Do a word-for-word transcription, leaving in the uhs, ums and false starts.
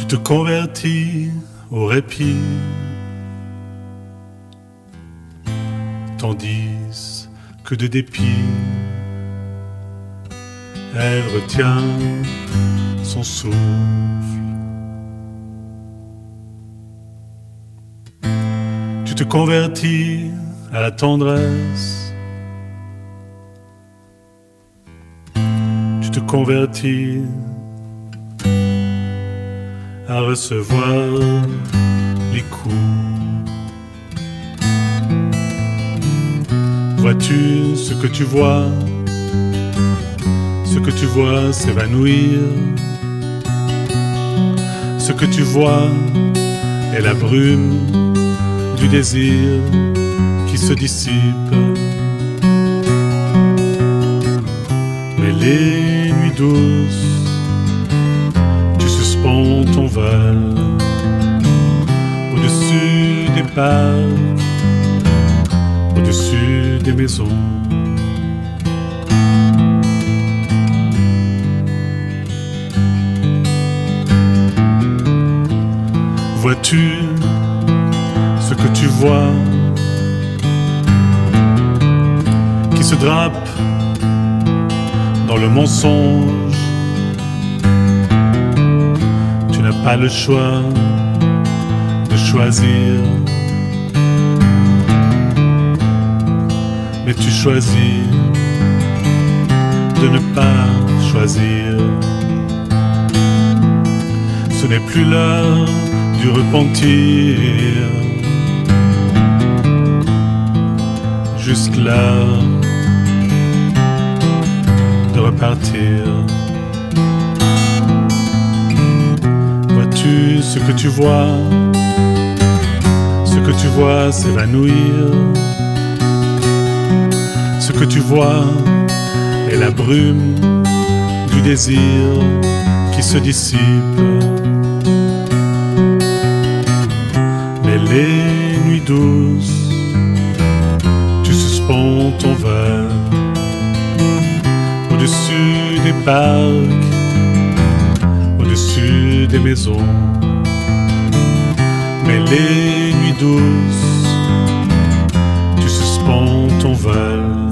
te convertis au répit, tandis que de dépit, elle retient son souffle. Tu te convertis à la tendresse, tu te convertis à recevoir les coups. Vois-tu ce que tu vois? Ce que tu vois s'évanouir. Ce que tu vois est la brume du désir qui se dissipe. Mais les nuits douces, tu suspends ton vol au-dessus des parcs, au-dessus des maisons. Vois-tu ce que tu vois qui se drape dans le mensonge? Tu n'as pas le choix de choisir, mais tu choisis de ne pas choisir. Ce n'est plus l'heure du repentir, juste l'heure de repartir. Vois-tu ce que tu vois? Ce que tu vois s'évanouir. Ce que tu vois est la brume du désir qui se dissipe. Mais les nuits douces, tu suspends ton vol au-dessus des parcs, au-dessus des maisons. Mais les nuits douces, tu suspends ton vol